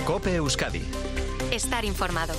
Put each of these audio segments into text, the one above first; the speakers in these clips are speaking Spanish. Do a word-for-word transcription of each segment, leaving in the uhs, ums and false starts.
COPE Euskadi. Estar informado.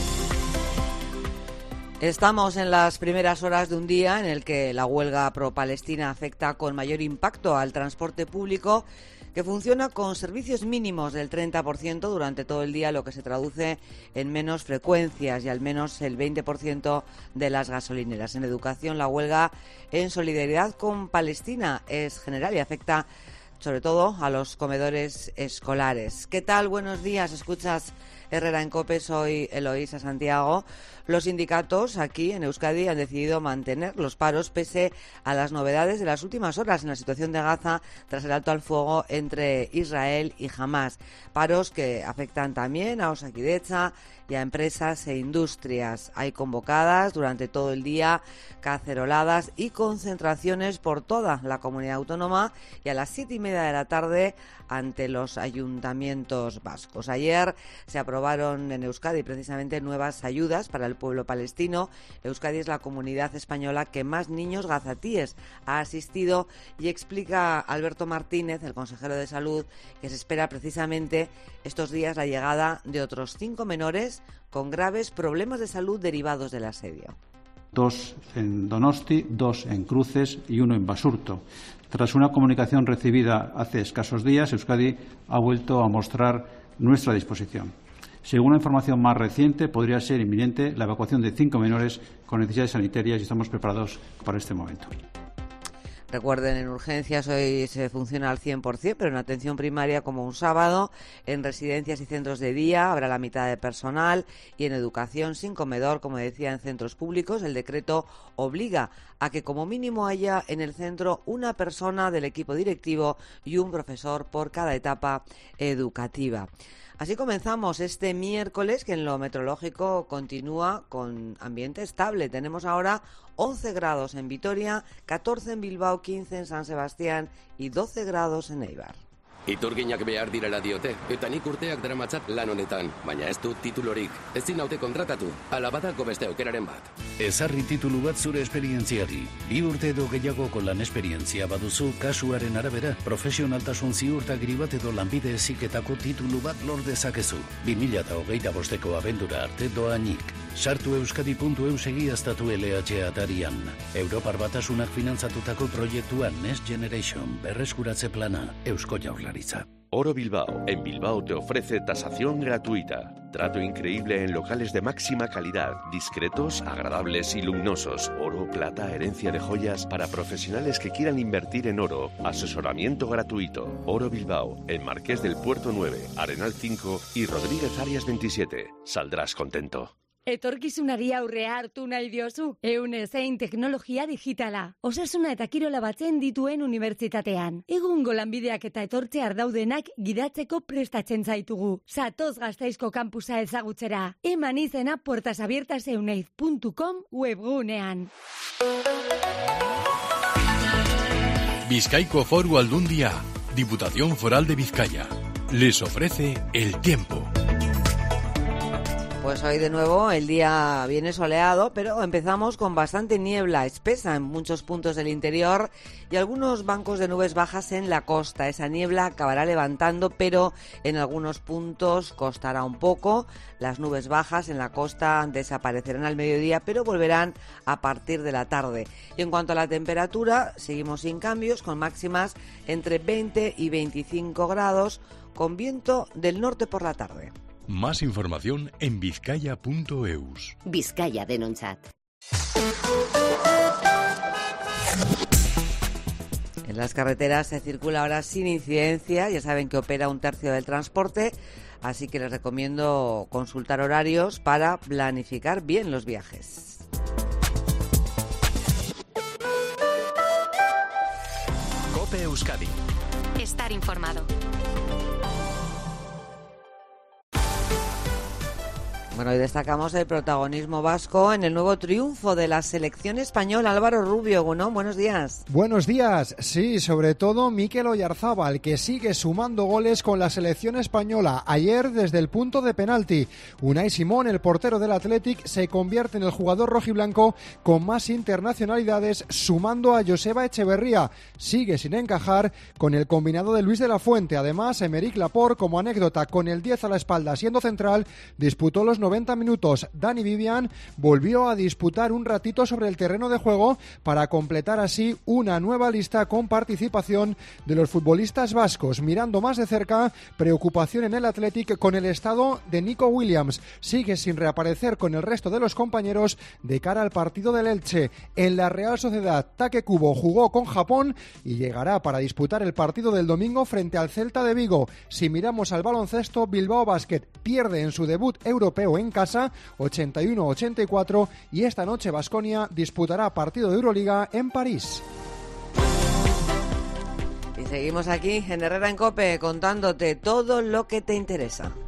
Estamos en las primeras horas de un día en el que la huelga pro-palestina afecta con mayor impacto al transporte público, que funciona con servicios mínimos del treinta por ciento durante todo el día, lo que se traduce en menos frecuencias y al menos el veinte por ciento de las gasolineras. En educación, la huelga en solidaridad con Palestina es general y afecta sobre todo a los comedores escolares. ¿Qué tal? Buenos días. Escuchas Herrera en COPE, soy Eloísa Santiago. Los sindicatos aquí en Euskadi han decidido mantener los paros pese a las novedades de las últimas horas en la situación de Gaza tras el alto al fuego entre Israel y Hamás. Paros que afectan también a Osakidetza y a empresas e industrias. Hay convocadas durante todo el día caceroladas y concentraciones por toda la comunidad autónoma y a las siete y media de la tarde ante los ayuntamientos vascos. Ayer se aprobaron en Euskadi precisamente nuevas ayudas para el pueblo palestino. Euskadi es la comunidad española que más niños gazatíes ha asistido y explica Alberto Martínez, el consejero de Salud, que se espera precisamente estos días la llegada de otros cinco menores con graves problemas de salud derivados del asedio. Dos en Donosti, dos en Cruces y uno en Basurto. Tras una comunicación recibida hace escasos días, Euskadi ha vuelto a mostrar nuestra disposición. Según la información más reciente, podría ser inminente la evacuación de cinco menores con necesidades sanitarias y estamos preparados para este momento. Recuerden, en urgencias hoy se funciona al cien por ciento, pero en atención primaria como un sábado, en residencias y centros de día habrá la mitad de personal y en educación sin comedor, como decía, en centros públicos. El decreto obliga a que como mínimo haya en el centro una persona del equipo directivo y un profesor por cada etapa educativa. Así comenzamos este miércoles, que en lo meteorológico continúa con ambiente estable. Tenemos ahora once grados en Vitoria, catorce en Bilbao, quince en San Sebastián y doce grados en Eibar. Iturginak behar direla diote, eta nik urteak daramatzat lan honetan, baina ez dut titulorik. Ezin naute kontratatu, ala badako beste aukeraren bat. Ezarri titulu bat zure esperientziari. Bi urte edo gehiagoko lan esperientzia baduzu, kasuaren arabera, profesionaltasun ziurtagiri bat edo lanbide heziketako titulu bat lor dezakezu. bi mila hogeita bosteko abendura arte doainik. Sartu euskadi puntu eus egiaztatu L H atarian. Europar Batasunak finantzatutako proiektuan Next Generation berreskuratze plana, Eusko Jaurlaritza. Oro Bilbao. En Bilbao te ofrece tasación gratuita. Trato increíble en locales de máxima calidad, discretos, agradables y luminosos. Oro, plata, herencia de joyas para profesionales que quieran invertir en oro. Asesoramiento gratuito. Oro Bilbao, en Marqués del Puerto nueve, Arenal cinco y Rodríguez Arias veintisiete. Saldrás contento. Etorkizunari aurrea hartu nahi diozu. Ehun ezein teknologia digitala. Osasuna eta kirola batzen dituen unibertsitatean. Egungo lanbideak eta etortze ardaudenak gidatzeko prestatzen zaitugu. Zatoz Gasteizko kampusa ezagutzera. Eman izena puertas abiertas euneiz puntu com webgunean. Bizkaiko Foru Aldundia, Diputación Foral de Vizcaya, les ofrece el tiempo. Pues hoy de nuevo el día viene soleado, pero empezamos con bastante niebla espesa en muchos puntos del interior y algunos bancos de nubes bajas en la costa. Esa niebla acabará levantando, pero en algunos puntos costará un poco. Las nubes bajas en la costa desaparecerán al mediodía, pero volverán a partir de la tarde. Y en cuanto a la temperatura, seguimos sin cambios, con máximas entre veinte y veinticinco grados, con viento del norte por la tarde. Más información en bizkaia punto eus. Bizkaia denontzat. En las carreteras se circula ahora sin incidencia, ya saben que opera un tercio del transporte, así que les recomiendo consultar horarios para planificar bien los viajes. COPE Euskadi. Estar informado. Bueno, hoy destacamos el protagonismo vasco en el nuevo triunfo de la selección española. Álvaro Rubio, bueno, buenos días. Buenos días, sí, sobre todo Mikel Oyarzábal, que sigue sumando goles con la selección española. Ayer, desde el punto de penalti, Unai Simón, el portero del Athletic, se convierte en el jugador rojiblanco con más internacionalidades, sumando a Joseba Echeverría. Sigue sin encajar con el combinado de Luis de la Fuente. Además, Aymeric Laporte, como anécdota, con el diez a la espalda siendo central, disputó los noventa minutos. Dani Vivian volvió a disputar un ratito sobre el terreno de juego para completar así una nueva lista con participación de los futbolistas vascos. Mirando más de cerca, preocupación en el Athletic con el estado de Nico Williams. Sigue sin reaparecer con el resto de los compañeros de cara al partido del Elche. En la Real Sociedad, Take Kubo jugó con Japón y llegará para disputar el partido del domingo frente al Celta de Vigo. Si miramos al baloncesto, Bilbao Basket pierde en su debut europeo en casa, ochenta y uno a ochenta y cuatro, y esta noche Baskonia disputará partido de Euroliga en París. Y seguimos aquí en Herrera en COPE contándote todo lo que te interesa.